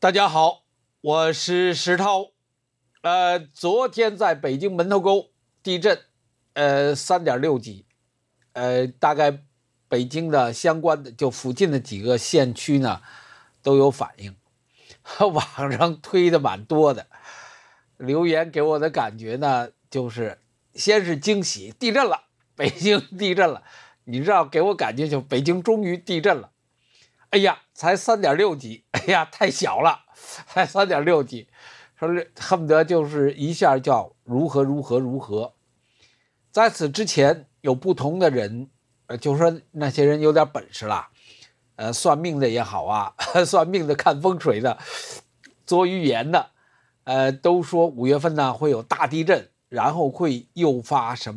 大家好，我是石涛。昨天在北京门头沟地震，3.6级，大概北京的相关的就附近的几个县区呢都有反应，网上推的蛮多的，留言给我的感觉呢就是先是惊喜，地震了，北京地震了，你知道给我感觉就北京终于地震了。哎呀，才3.6级，哎呀，太小了，才3.6级，说恨不得就是一下叫如何。在此之前，有不同的人，就说那些人有点本事了，算命的也好啊，算命的、看风水的、做预言的，都说5月份呢会有大地震，然后会诱发什么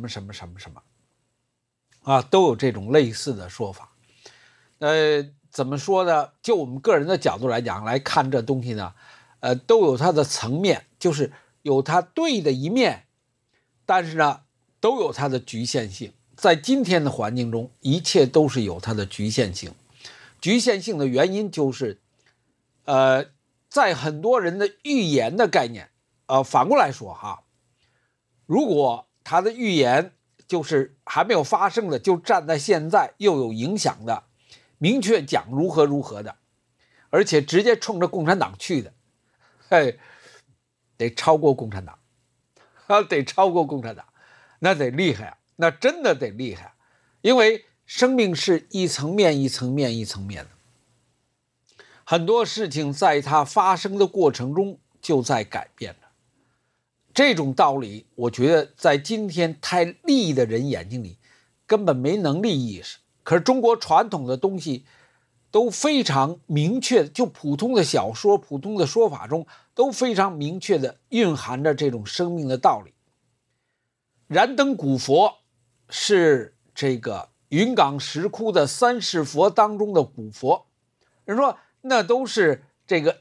啊，都有这种类似的说法。怎么说呢？就我们个人的角度来讲，来看这东西呢，都有它的层面，就是有它对的一面，但是呢，都有它的局限性。在今天的环境中，一切都是有它的局限性。局限性的原因就是，在很多人的预言的概念，反过来说哈，如果他的预言就是还没有发生的，就站在现在又有影响的。明确讲如何的，而且直接冲着共产党去的，得超过共产党，得超过共产党，那得厉害啊，那真的得厉害啊，因为生命是一层面的，很多事情在它发生的过程中就在改变着。这种道理，我觉得在今天太利益的人眼睛里根本没能力意识。可是中国传统的东西都非常明确，就普通的小说、普通的说法中都非常明确的蕴含着这种生命的道理。燃灯古佛是这个云冈石窟的三世佛当中的古佛，人说那都是这个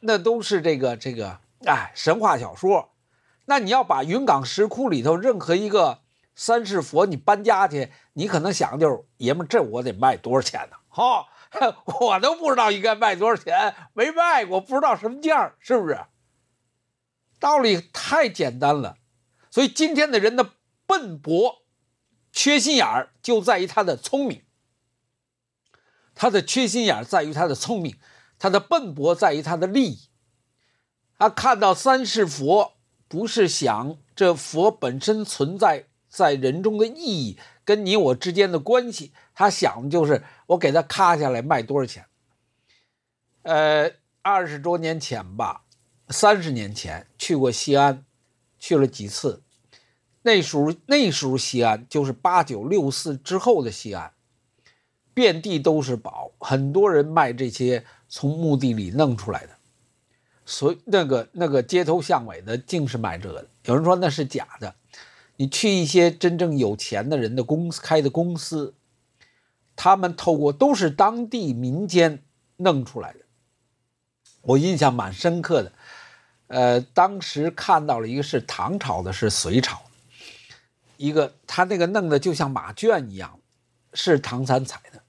神话小说。那你要把云冈石窟里头任何一个三世佛你搬家去，你可能想就是爷们这我得卖多少钱呢？我都不知道应该卖多少钱，没卖过，不知道什么价，是不是？道理太简单了。所以今天的人的笨拙、缺心眼儿就在于他的聪明，他的缺心眼儿在于他的聪明，他的笨拙在于他的利益。他看到三世佛，不是想这佛本身存在在人中的意义跟你我之间的关系，他想的就是我给他咔下来卖多少钱。20多年前吧，30年前去过西安，去了几次。那时候西安就是8964之后的西安，遍地都是宝，很多人卖这些从墓地里弄出来的，所以那个街头巷尾的净是卖这个的。有人说那是假的。你去一些真正有钱的人的开的公司，他们透过都是当地民间弄出来的。我印象蛮深刻的，当时看到了一个是唐朝的，是隋朝的，一个他那个弄的就像马圈一样，是唐三彩的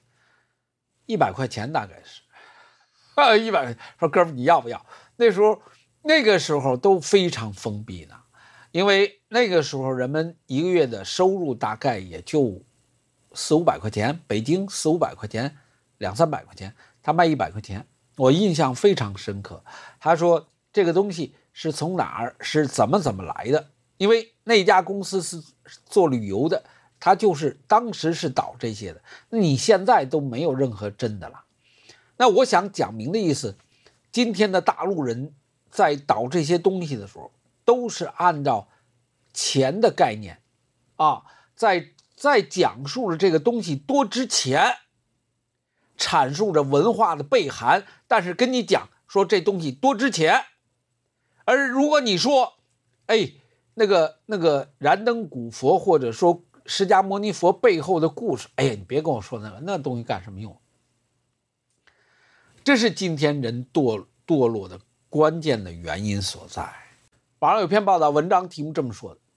，100块钱大概是，100块，说哥们你要不要？那个时候都非常封闭呢。因为那个时候人们一个月的收入大概也就400-500块钱，北京400-500块钱，200-300块钱，他卖100块钱，我印象非常深刻。他说这个东西是从哪儿，是怎么来的？因为那家公司是做旅游的，他就是当时是导这些的，那你现在都没有任何真的了。那我想讲明的意思，今天的大陆人在导这些东西的时候，都是按照钱的概念啊，在讲述着这个东西多值钱，阐述着文化的背涵，但是跟你讲说这东西多值钱。而如果你说那个燃灯古佛或者说释迦牟尼佛背后的故事，你别跟我说那东西干什么用？这是今天人堕落的关键的原因所在。网上有篇报道，文章题目这么说的：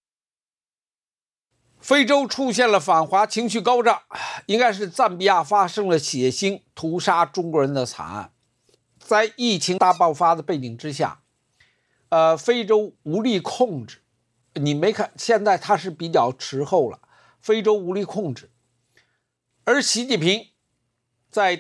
非洲出现了反华情绪高涨，应该是赞比亚发生了血腥屠杀中国人的惨案。 在疫情大爆发的背景之下，非洲无力控制，你没看现在它是比较滞后了，非洲无力控制，而习近平在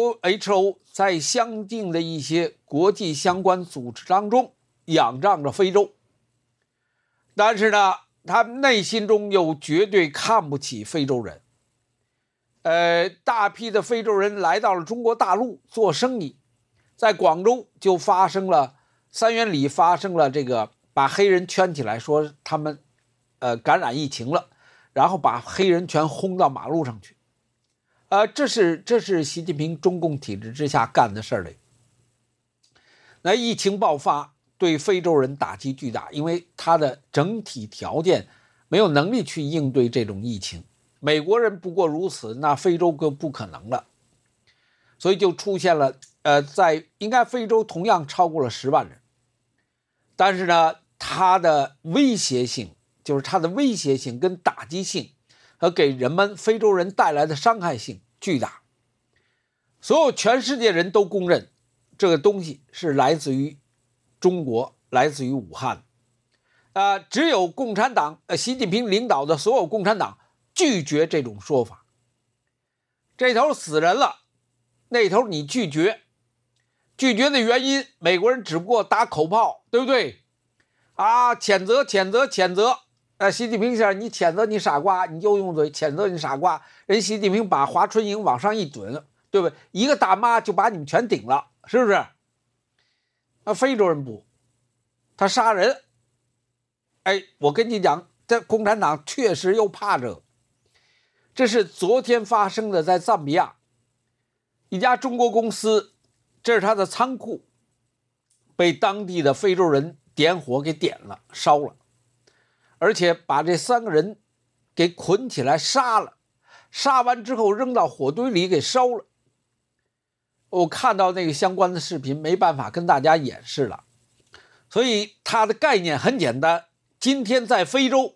WHO 在相应的一些国际相关组织当中仰仗着非洲，但是呢，他内心中又绝对看不起非洲人。大批的非洲人来到了中国大陆做生意，在广州就发生了三元里发生了这个把黑人圈起来，说他们感染疫情了，然后把黑人全轰到马路上去。这是习近平中共体制之下干的事儿。那疫情爆发对非洲人打击巨大，因为他的整体条件没有能力去应对这种疫情。美国人不过如此，那非洲就不可能了，所以就出现了在应该非洲同样超过了10万人，但是呢，它的威胁性，就是它的威胁性跟打击性和给人们非洲人带来的伤害性巨大。所有全世界人都公认这个东西是来自于中国，来自于武汉。只有共产党习近平领导的所有共产党拒绝这种说法。这头死人了，那头你拒绝的原因，美国人只不过打口炮，对不对？谴责谴责谴责。习近平先生，你谴责你傻瓜，你就用嘴谴责你傻瓜。人习近平把华春莹往上一怼，对不对？一个大妈就把你们全顶了，是不是？非洲人不，他杀人。我跟你讲，这共产党确实又怕这个。这是昨天发生的，在赞比亚一家中国公司，这是他的仓库，被当地的非洲人点火给点了，烧了，而且把这3个人给捆起来杀了，杀完之后扔到火堆里给烧了。我看到那个相关的视频，没办法跟大家演示了。所以它的概念很简单，今天在非洲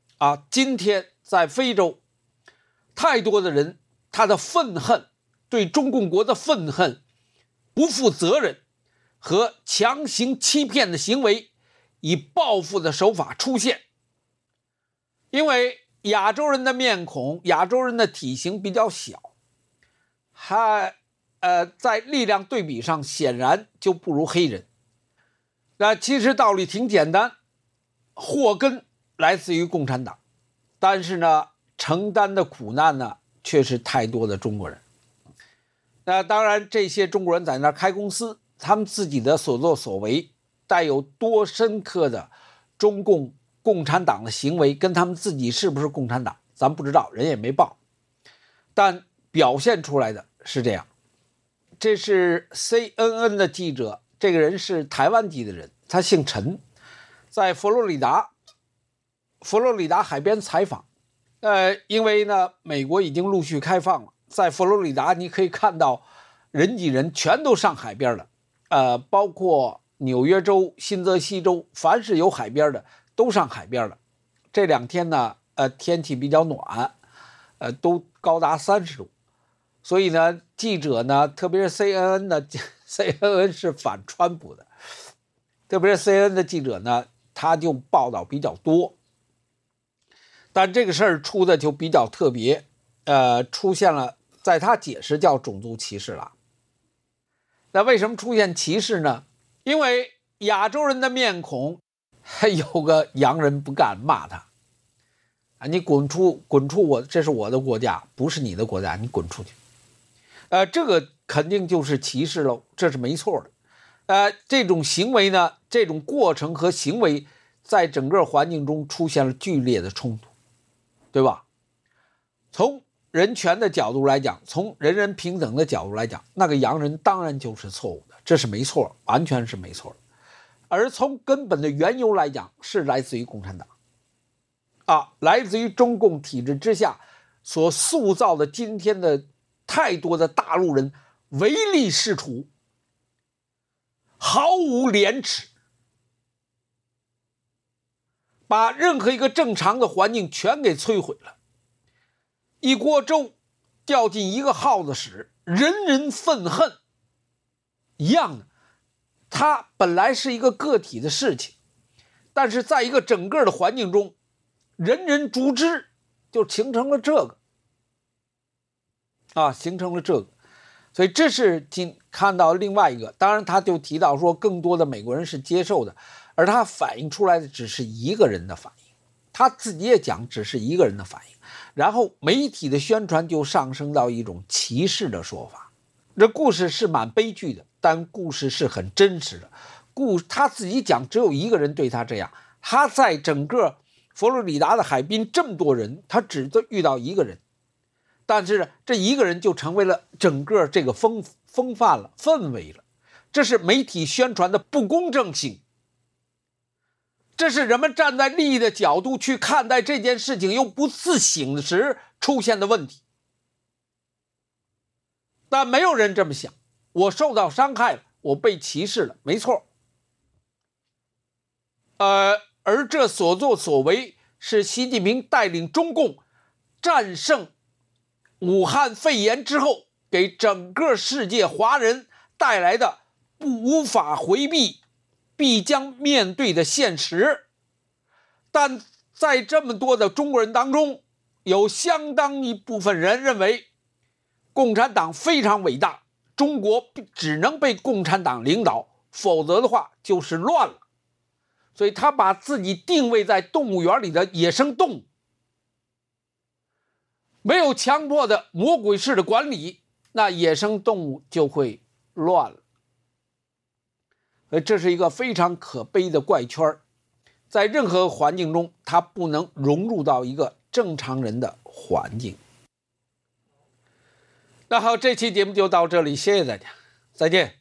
太多的人，他的愤恨，对中共国的愤恨，不负责任和强行欺骗的行为，以报复的手法出现。因为亚洲人的面孔，亚洲人的体型比较小，在力量对比上显然就不如黑人。那其实道理挺简单，祸根来自于共产党，但是呢，承担的苦难呢，却是太多的中国人。那当然，这些中国人在那开公司，他们自己的所作所为，带有多深刻的中共共产党的行为，跟他们自己是不是共产党，咱不知道，人也没报，但表现出来的是这样。这是 CNN 的记者，这个人是台湾籍的人，他姓陈，在佛罗里达海边采访。因为呢，美国已经陆续开放了，在佛罗里达你可以看到人挤人，全都上海边了。包括纽约州、新泽西州，凡是有海边的都上海边了。这2天呢，天气比较暖，都高达30度。所以呢，记者呢，特别是 CNN 的CNN 是反川普的，特别是 CNN 的记者呢，他就报道比较多。但这个事儿出的就比较特别，出现了，在他解释叫种族歧视了。那为什么出现歧视呢？因为亚洲人的面孔，有个洋人不敢骂他，你滚出我，这是我的国家，不是你的国家，你滚出去。这个肯定就是歧视喽，这是没错的。这种行为呢，这种过程和行为，在整个环境中出现了剧烈的冲突，对吧？从人权的角度来讲，从人人平等的角度来讲，那个洋人当然就是错误的，这是没错，完全是没错的。而从根本的缘由来讲，是来自于共产党，来自于中共体制之下所塑造的今天的太多的大陆人唯利是图，毫无廉耻，把任何一个正常的环境全给摧毁了。一锅粥掉进一个耗子屎，人人愤恨， 一样的，它本来是一个个体的事情，但是在一个整个的环境中，人人逐之，就形成了这个形成了这个。所以这是看到另外一个，当然他就提到说更多的美国人是接受的，而他反映出来的只是一个人的反应，他自己也讲只是一个人的反应，然后媒体的宣传就上升到一种歧视的说法。这故事是蛮悲剧的，但故事是很真实的。他自己讲只有一个人对他这样，他在整个佛罗里达的海滨这么多人，他只遇到一个人，但是这一个人就成为了整个这个风范了，氛围了。这是媒体宣传的不公正性，这是人们站在利益的角度去看待这件事情又不自省时出现的问题。但没有人这么想，我受到伤害了，我被歧视了，没错。而这所作所为是习近平带领中共战胜武汉肺炎之后给整个世界华人带来的无法回避必将面对的现实。但在这么多的中国人当中，有相当一部分人认为共产党非常伟大，中国只能被共产党领导，否则的话就是乱了。所以他把自己定位在动物园里的野生动物，没有强迫的魔鬼式的管理，那野生动物就会乱了。这是一个非常可悲的怪圈，在任何环境中它不能融入到一个正常人的环境。那好，这期节目就到这里，谢谢大家，再见。